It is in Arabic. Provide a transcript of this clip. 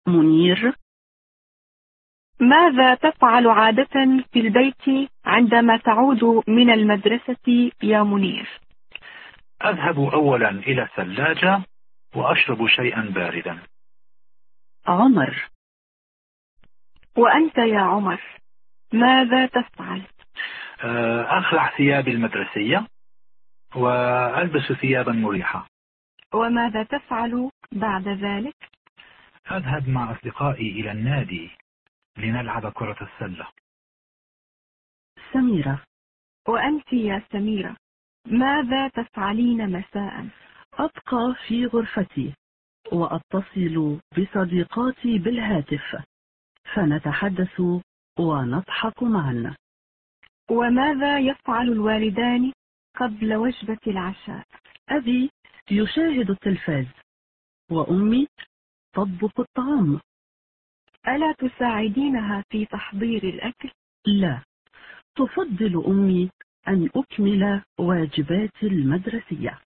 منير: ماذا تفعل عادة في البيت عندما تعود من المدرسة يا منير؟ أذهب أولا إلى الثلاجة وأشرب شيئا باردا. عمر: وأنت يا عمر ماذا تفعل؟ أخلع ثيابي المدرسية وألبس ثيابا مريحة. وماذا تفعل بعد ذلك؟ أذهب مع أصدقائي إلى النادي لنلعب كرة السلة. سميرة: وأنت يا سميرة ماذا تفعلين مساء؟ أبقى في غرفتي وأتصل بصديقاتي بالهاتف فنتحدث ونضحك معا. وماذا يفعل الوالدان قبل وجبة العشاء؟ أبي يشاهد التلفاز وأمي تطبخ الطعام. ألا تساعدينها في تحضير الأكل؟ لا، تفضل أمي أن أكمل واجباتي المدرسية.